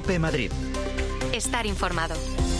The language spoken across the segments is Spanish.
COPE Madrid. Estar informado.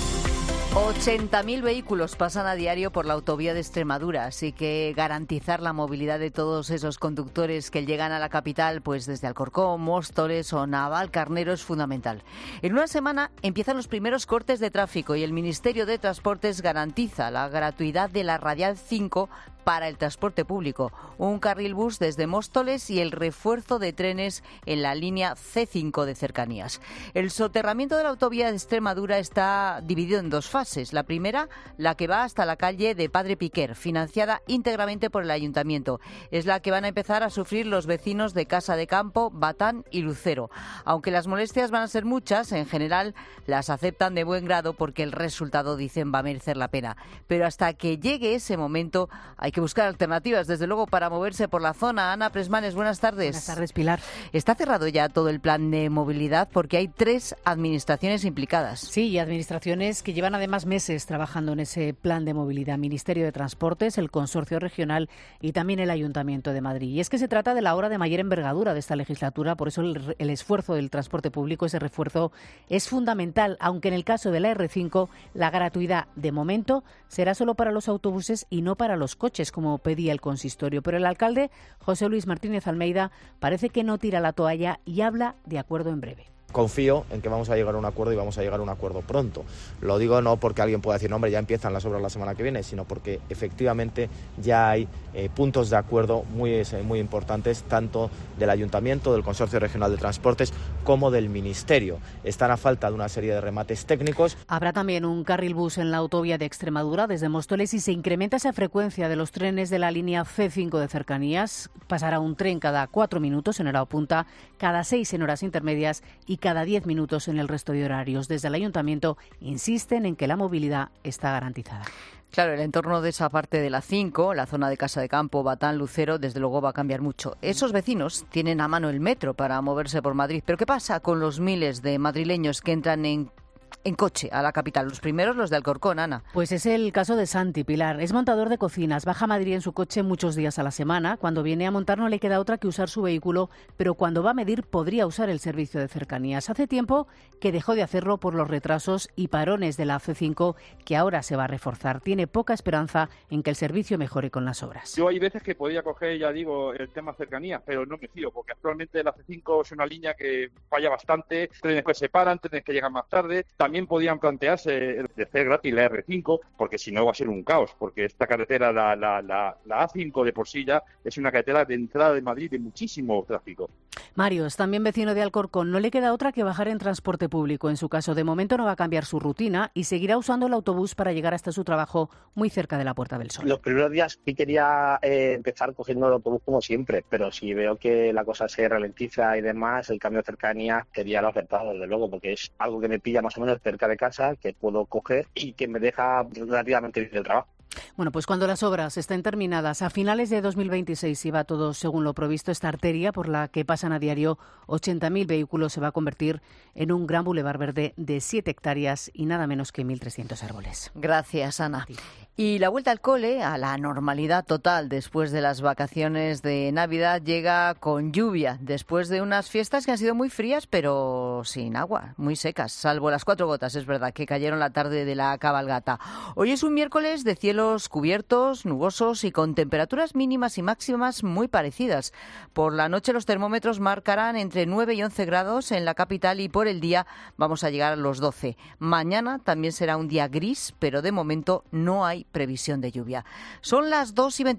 80.000 vehículos pasan a diario por la autovía de Extremadura, así que garantizar la movilidad de todos esos conductores que llegan a la capital, pues desde Alcorcón, Móstoles o Navalcarnero, es fundamental. En una semana empiezan los primeros cortes de tráfico y el Ministerio de Transportes garantiza la gratuidad de la Radial 5 para el transporte público, un carril bus desde Móstoles y el refuerzo de trenes en la línea C5 de cercanías. El soterramiento de la autovía de Extremadura está dividido en dos fases. La primera, la que va hasta la calle de Padre Piquer, financiada íntegramente por el Ayuntamiento. Es la que van a empezar a sufrir los vecinos de Casa de Campo, Batán y Lucero. Aunque las molestias van a ser muchas, en general las aceptan de buen grado porque el resultado, dicen, va a merecer la pena. Pero hasta que llegue ese momento hay que buscar alternativas, desde luego, para moverse por la zona. Ana Presmanes, buenas tardes. Buenas tardes, Pilar. Está cerrado ya todo el plan de movilidad porque hay 3 administraciones implicadas. Sí, y administraciones que llevan además meses trabajando en ese plan de movilidad. Ministerio de Transportes, el Consorcio Regional y también el Ayuntamiento de Madrid. Y es que se trata de la obra de mayor envergadura de esta legislatura, por eso el esfuerzo del transporte público, ese refuerzo, es fundamental, aunque en el caso de la R5 la gratuidad de momento será solo para los autobuses y no para los coches, como pedía el consistorio. Pero el alcalde, José Luis Martínez Almeida, parece que no tira la toalla y habla de acuerdo en breve. Confío en que vamos a llegar a un acuerdo y vamos a llegar a un acuerdo pronto. Lo digo no porque alguien pueda decir, no, hombre, ya empiezan las obras la semana que viene, sino porque efectivamente ya hay puntos de acuerdo muy importantes, tanto del Ayuntamiento, del Consorcio Regional de Transportes, como del Ministerio. Están a falta de una serie de remates técnicos. Habrá también un carril bus en la autovía de Extremadura desde Móstoles y se incrementa esa frecuencia de los trenes de la línea C5 de cercanías. Pasará un tren cada 4 minutos en hora punta, cada 6 en horas intermedias y cada 10 minutos en el resto de horarios. Desde el Ayuntamiento insisten en que la movilidad está garantizada. Claro, el entorno de esa parte de la 5, la zona de Casa de Campo, Batán, Lucero, desde luego va a cambiar mucho. Esos vecinos tienen a mano el metro para moverse por Madrid. Pero ¿qué pasa con los miles de madrileños que entran en coche a la capital? Los primeros, los de Alcorcón, Ana. Pues es el caso de Santi, Pilar. Es montador de cocinas, baja a Madrid en su coche muchos días a la semana. Cuando viene a montar no le queda otra que usar su vehículo, pero cuando va a medir podría usar el servicio de cercanías. Hace tiempo que dejó de hacerlo por los retrasos y parones de la C5, que ahora se va a reforzar. Tiene poca esperanza en que el servicio mejore con las obras. Yo hay veces que podía coger, ya digo, el tema cercanías, pero no me fío, porque actualmente la C5 es una línea que falla bastante, trenes que se paran, trenes que llegan más tarde. También podían plantearse el de hacer gratis la R5, porque si no va a ser un caos, porque esta carretera, la A5 de por sí ya es una carretera de entrada de Madrid de muchísimo tráfico. Mario es también vecino de Alcorcón. No le queda otra que bajar en transporte público. En su caso, de momento no va a cambiar su rutina y seguirá usando el autobús para llegar hasta su trabajo muy cerca de la Puerta del Sol. Los primeros días sí quería empezar cogiendo el autobús como siempre, pero si veo que la cosa se ralentiza y demás, el cambio de cercanía sería lo acertado, desde luego, porque es algo que me pilla más o menos cerca de casa, que puedo coger y que me deja relativamente bien el trabajo. Bueno, pues cuando las obras estén terminadas, a finales de 2026, si va todo según lo previsto, esta arteria por la que pasan a diario 80.000 vehículos se va a convertir en un gran bulevar verde de 7 hectáreas y nada menos que 1.300 árboles. Gracias, Ana. Y la vuelta al cole, a la normalidad total después de las vacaciones de Navidad, llega con lluvia, después de unas fiestas que han sido muy frías, pero sin agua, muy secas, salvo las 4 gotas, es verdad, que cayeron la tarde de la cabalgata. Hoy es un miércoles de cielos cubiertos, nubosos y con temperaturas mínimas y máximas muy parecidas. Por la noche los termómetros marcarán entre 9 y 11 grados en la capital y por el día vamos a llegar a los 12. Mañana también será un día gris, pero de momento no hay previsión de lluvia. Son las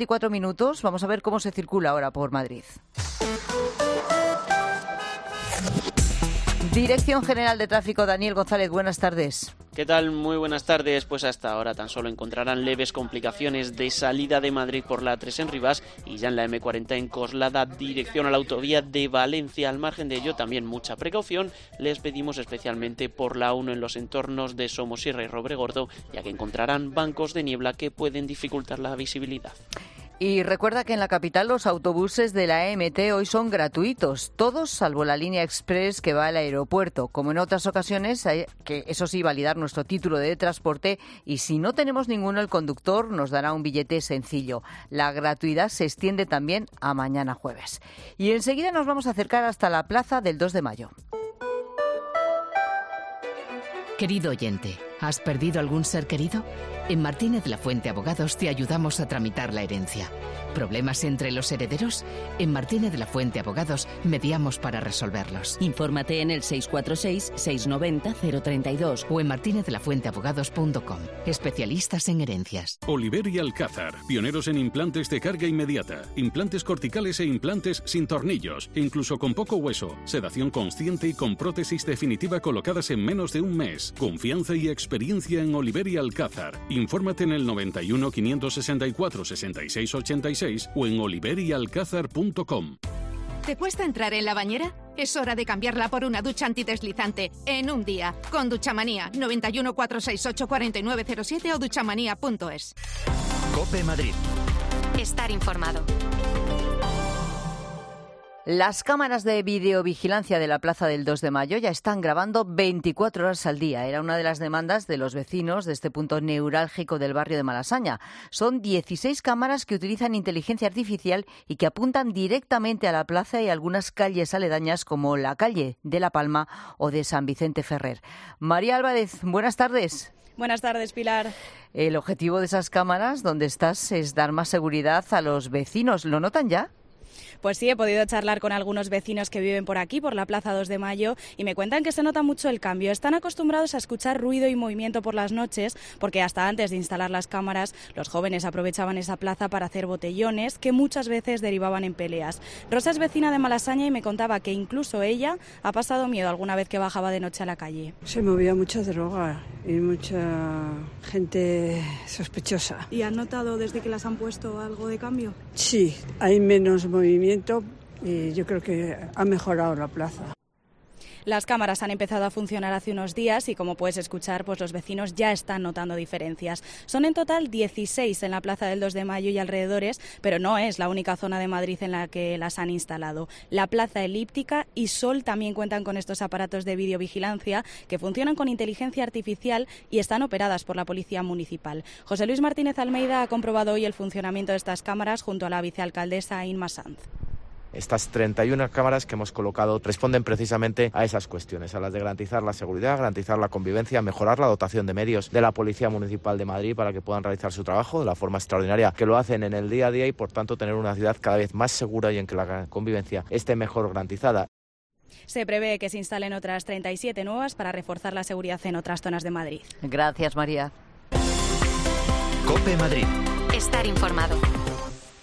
2:24. Vamos a ver cómo se circula ahora por Madrid. Dirección General de Tráfico, Daniel González, buenas tardes. ¿Qué tal? Muy buenas tardes. Pues hasta ahora tan solo encontrarán leves complicaciones de salida de Madrid por la A3 en Rivas y ya en la M40 en Coslada, dirección a la autovía de Valencia. Al margen de ello, también mucha precaución les pedimos especialmente por la 1 en los entornos de Somosierra y Robregordo, ya que encontrarán bancos de niebla que pueden dificultar la visibilidad. Y recuerda que en la capital los autobuses de la EMT hoy son gratuitos, todos salvo la línea express que va al aeropuerto. Como en otras ocasiones, hay que, eso sí, validar nuestro título de transporte y si no tenemos ninguno, el conductor nos dará un billete sencillo. La gratuidad se extiende también a mañana jueves. Y enseguida nos vamos a acercar hasta la plaza del 2 de mayo. Querido oyente, ¿has perdido algún ser querido? En Martínez de la Fuente Abogados te ayudamos a tramitar la herencia. ¿Problemas entre los herederos? En Martínez de la Fuente Abogados mediamos para resolverlos. Infórmate en el 646-690-032 o en martinezelafuenteabogados.com. Especialistas en herencias. Oliver y Alcázar, pioneros en implantes de carga inmediata, implantes corticales e implantes sin tornillos, incluso con poco hueso, sedación consciente y con prótesis definitiva colocadas en menos de un mes. Confianza y experiencia en Oliver y Alcázar. Infórmate en el 91 564 66 86 o en oliverialcázar.com. ¿Te cuesta entrar en la bañera? Es hora de cambiarla por una ducha antideslizante en un día. Con Duchamanía, 91 468 4907 o duchamanía.es. COPE Madrid. Estar informado. Las cámaras de videovigilancia de la Plaza del 2 de Mayo ya están grabando 24 horas al día. Era una de las demandas de los vecinos de este punto neurálgico del barrio de Malasaña. Son 16 cámaras que utilizan inteligencia artificial y que apuntan directamente a la plaza y algunas calles aledañas como la calle de La Palma o de San Vicente Ferrer. María Álvarez, buenas tardes. Buenas tardes, Pilar. El objetivo de esas cámaras, donde estás, es dar más seguridad a los vecinos. ¿Lo notan ya? Pues sí, he podido charlar con algunos vecinos que viven por aquí, por la Plaza 2 de Mayo, y me cuentan que se nota mucho el cambio. Están acostumbrados a escuchar ruido y movimiento por las noches, porque hasta antes de instalar las cámaras, los jóvenes aprovechaban esa plaza para hacer botellones, que muchas veces derivaban en peleas. Rosa es vecina de Malasaña y me contaba que incluso ella ha pasado miedo alguna vez que bajaba de noche a la calle. Se movía mucha droga y mucha gente sospechosa. ¿Y han notado desde que las han puesto algo de cambio? Sí, hay menos movimiento y yo creo que ha mejorado la plaza. Las cámaras han empezado a funcionar hace unos días y, como puedes escuchar, pues los vecinos ya están notando diferencias. Son en total 16 en la Plaza del 2 de Mayo y alrededores, pero no es la única zona de Madrid en la que las han instalado. La Plaza Elíptica y Sol también cuentan con estos aparatos de videovigilancia que funcionan con inteligencia artificial y están operadas por la Policía Municipal. José Luis Martínez Almeida ha comprobado hoy el funcionamiento de estas cámaras junto a la vicealcaldesa Inma Sanz. Estas 31 cámaras que hemos colocado responden precisamente a esas cuestiones, a las de garantizar la seguridad, garantizar la convivencia, mejorar la dotación de medios de la Policía Municipal de Madrid para que puedan realizar su trabajo de la forma extraordinaria que lo hacen en el día a día y, por tanto, tener una ciudad cada vez más segura y en que la convivencia esté mejor garantizada. Se prevé que se instalen otras 37 nuevas para reforzar la seguridad en otras zonas de Madrid. Gracias, María. COPE Madrid. Estar informado.